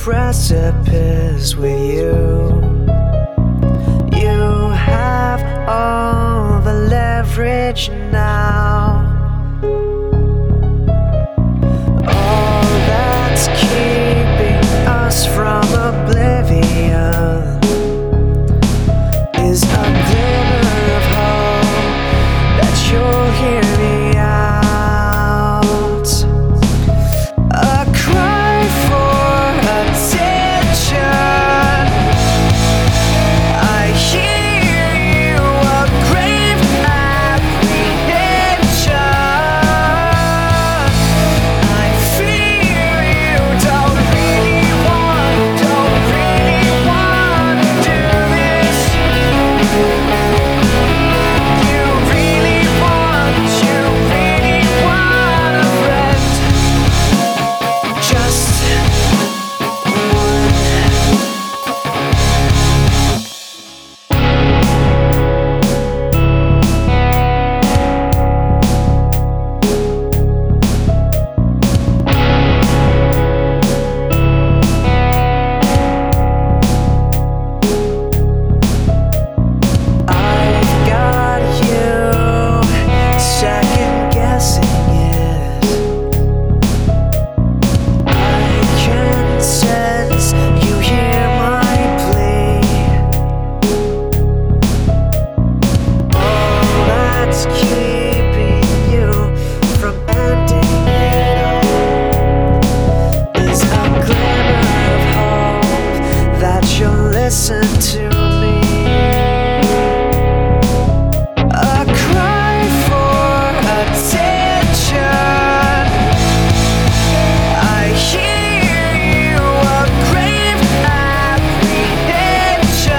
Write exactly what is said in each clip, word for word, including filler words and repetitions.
precipice with you. You have all the leverage now. All that's keeping us from oblivion is a glimmer of hope that you'll hear me out. A cry for attention. I hear you, a grave apprehension. I fear you don't really want, don't really want to do this. You really want, you really want a friend. Just I've got you second guessing it. I can sense you hear my plea. All that's keeping you from ending it all is a glimmer of hope that you'll listen to me. A cry for attention. I hear you, a grave apprehension.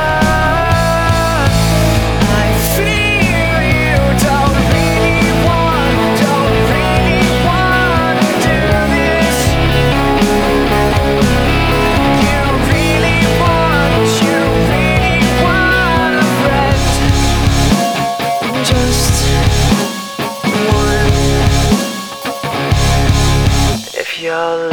I fear you don't really want, don't really want to do this. You really want, you really want a friend. Just one. If you're